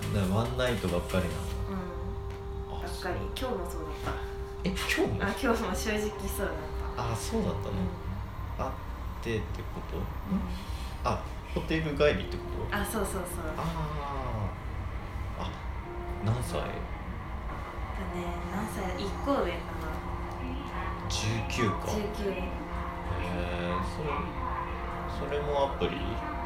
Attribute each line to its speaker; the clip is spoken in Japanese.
Speaker 1: ワンナイトばっかりなの？
Speaker 2: ばっかり。今日もそうだった。
Speaker 1: 今日も？
Speaker 2: 今日も正直そうだった。
Speaker 1: そうだったの？会ってってこと？ホテル帰りってこと？
Speaker 2: そうそうそう。
Speaker 1: 何歳？
Speaker 2: 何歳？1個上かな。
Speaker 1: 19か。
Speaker 2: 19。
Speaker 1: それもアプリ？